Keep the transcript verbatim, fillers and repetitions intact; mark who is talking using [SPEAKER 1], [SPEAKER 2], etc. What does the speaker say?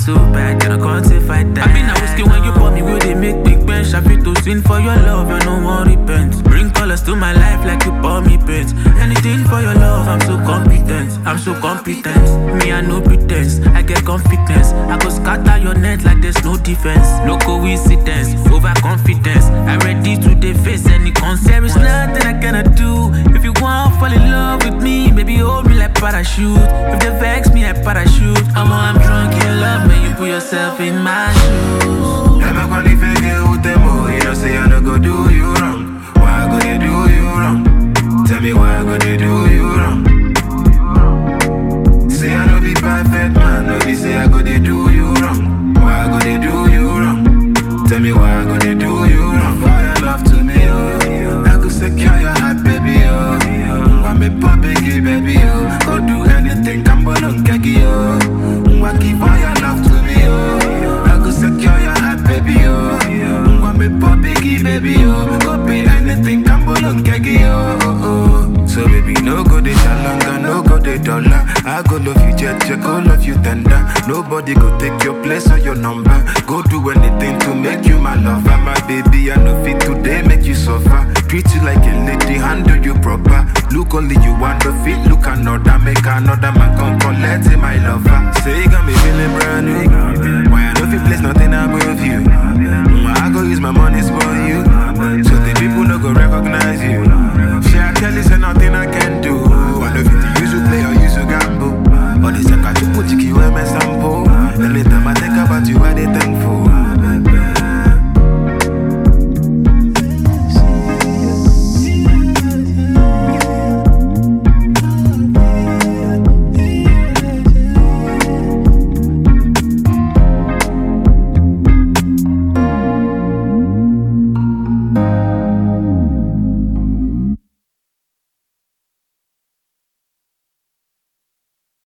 [SPEAKER 1] so bad, can I quantify that? I been a whiskey when you pour me, will they make big bench? I feel to sin for your love, I no one repent. Bring colors to my life like you pour me paint. Anything for your love, I'm so competent. I'm so competent. Me, I no pretense. I get confidence. I go scatter your net like there's no defense. No coincidence, overconfidence. I'm ready to face any consequence. There is nothing I cannot do. If you want to fall in love with me, baby, hold me like parachute. If they vex me, I parachute. I'm I'm drunk in love when you put yourself in my shoes.
[SPEAKER 2] Never gonna fake it with them, oh, you don't say I no go do you wrong. Why go they do you wrong? Tell me why go they do you wrong? Say I no be perfect, man, no be say I go they do you wrong. Why go they do you wrong? Tell me why go they do you wrong? For your love to me, oh, I go secure your heart, baby, oh. Want me pop biggie, baby, oh. Go do anything, I'm gonna get you, oh. I give all your love to me, oh. I go secure your heart, baby, oh. Want me pop biggie, baby, oh. Go pay anything, I'm gonna get you, oh. So baby, no go de shalanga, no go de dollar. I go love you, jet, jet, go love you tender. Nobody go take your place or your number. Go do anything to make you my lover. My baby, I know fit today, make you suffer. Treat you like a lady, handle you proper. Look only you want to fit, look another. Make another man come collect my lover. Say you got me feeling brand new.